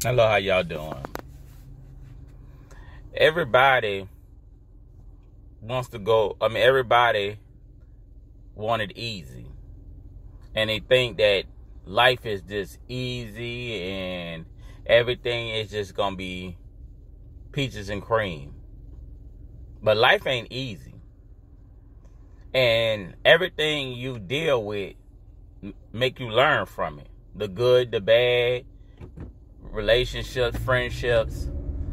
Hello, how y'all doing? Everybody wants to go, everybody want it easy. And they think that life is just easy and everything is just going to be peaches and cream. But life ain't easy. And everything you deal with make you learn from it. The good, the bad, relationships, friendships.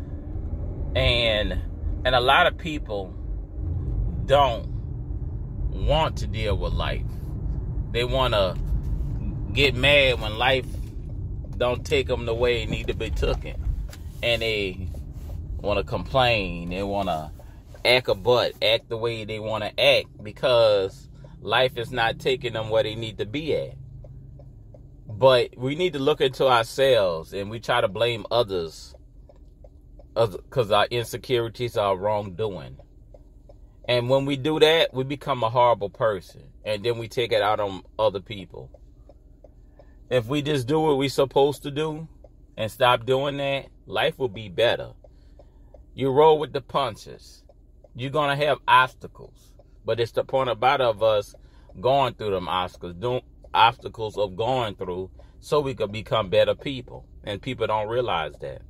And a lot of people don't want to deal with life. They want to get mad when life don't take them the way it need to be taken. And they want to complain. They want to act the way they want to act because life is not taking them where they need to be at. But we need to look into ourselves, and we try to blame others because our insecurities are wrongdoing. And when we do that, we become a horrible person. And then we take it out on other people. If we just do what we're supposed to do and stop doing that, life will be better. You roll with the punches. You're going to have obstacles. But it's the point about of us going through them obstacles of going through so we could become better people. And people don't realize that.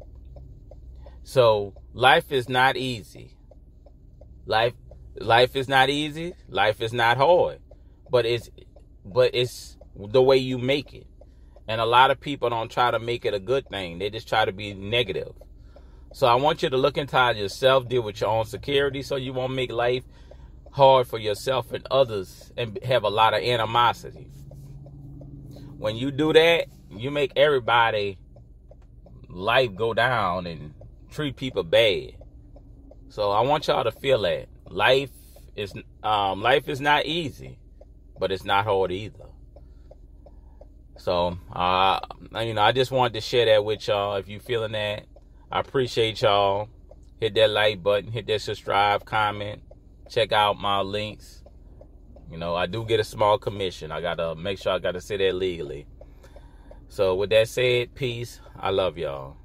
So life is not easy. Life is not easy. Life is not hard. But it's the way you make it. And a lot of people don't try to make it a good thing. They just try to be negative. So I want you to look inside yourself, deal with your own security so you won't make life hard for yourself and others and have a lot of animosity. When you do that, you make everybody life go down and treat people bad. So I want y'all to feel that life is not easy, but it's not hard either. So I just wanted to share that with y'all. If you feeling that, I appreciate y'all. Hit that like button, hit that subscribe, comment, check out my links. I do get a small commission. I gotta make sure I gotta say that legally. So with that said, peace. I love y'all.